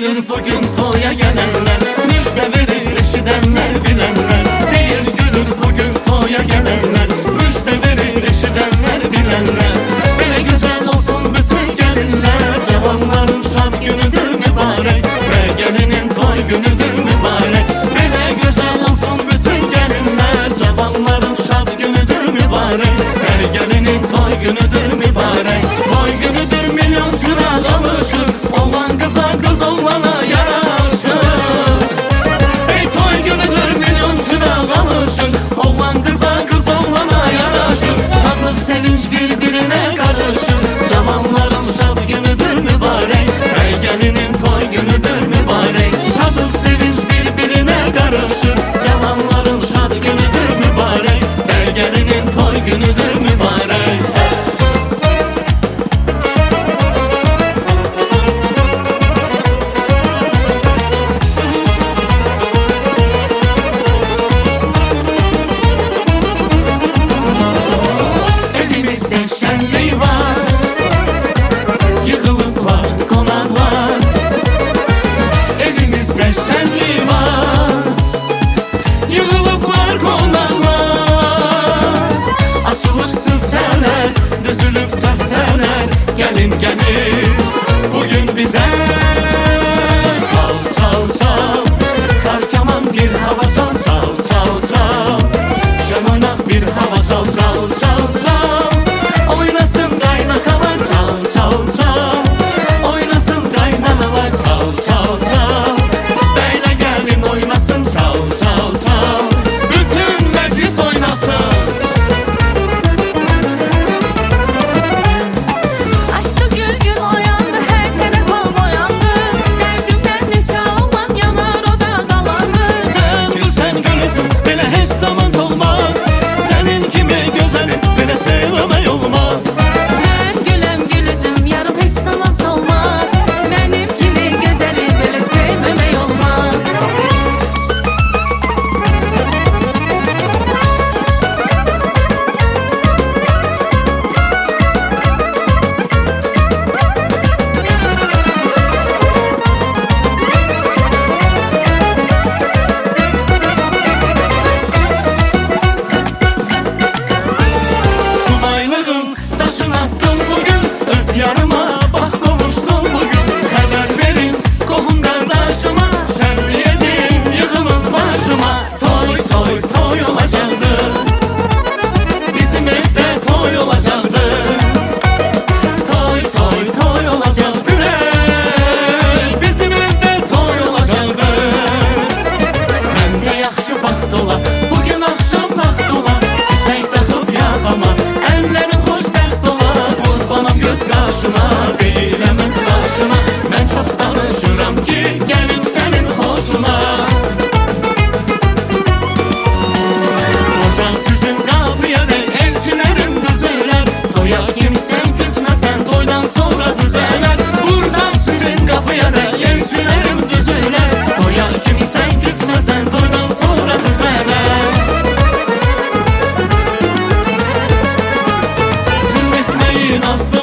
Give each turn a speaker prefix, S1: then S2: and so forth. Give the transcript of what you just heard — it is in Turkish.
S1: gülür bugün toya gelenler, müjde verir eşidenler bilenler. Değil gülür bugün toya gelenler, müjde verir eşidenler bilenler. Böyle güzel olsun bütün gelinler, cavanların şad günüdür mübarek ve gelinin toy günüdür mübarek. Böyle güzel olsun bütün gelinler, cavanların şad günüdür mübarek ve gelinin toy günüdür mübarek. Toy günüdür milyon çırak alışır, oğlan kıza kız oğlana yaraşır. Ey toy günüdür milyon çırak alışır, oğlan kıza kız oğlana yaraşır. Şadlık sevinç birbirine karışır, cavanların şad günüdür mübarek ve gelinin toy günüdür mübarek. Şadlık sevinç birbirine karışır, cavanların şad günüdür mübarek ve gelinin toy günüdür mübarek. Evimizde şenliği var, yığılıplar konaklar. Evimizde şenliği var, yığılıplar konaklar. Açılır süfreler, düzülüp töhfeler. Gelin gelin bugün bize çal çal çal, kar kaman bir hava çal çal çal çal. Şen oynak bir hava çal çal çal çal. Oynasın kaynakalar çal çal çal, oynasın kaynanalar çal çal çal. Beyle gelin oynasın çal çal çal, bütün meclis oynasın.
S2: Açtı gül gül oyandı, her taraf al boyandı. Derdimden neçe oğlan yanar, o da kalandı.
S1: Sen gülüsün, belə heç zaman olmaz. Senin kimi güzelim, belə sevmək olmaz.
S2: Ben gülüm gülüsüm, yarım hiç sana solmaz. Benim kimi güzeli böyle sevmemek olmaz.
S1: Sunaylığın taşını attım bugün, öz yarıma bak kavuştum bugün. Haber verin qohum qardaşıma, şenliğe deyin yığılın başıma. Toy toy toy olacaktı, bizim evde toy olacaktı. Toy toy toy olacaktı, hey, bizim evde toy olacaktı. Məndə yaxşı baxt ola, bugün axşam taxt ola. Çiçək taxıb yaxama, əllərin xoşbəxt ola. Qurbanam göz qarşına, deyiləməz qarşına. Mən çox danışıram ki, gəlim sənin xoşuna. Buradan sizin qapıya da elçilərim düzələr. Toya kimsən küsməsən, toydan sonra düzələr. Buradan sizin qapıya da elçilərim düzələr. Toya kimsən küsməsən, toydan sonra düzələr. Zülm etməyin aslı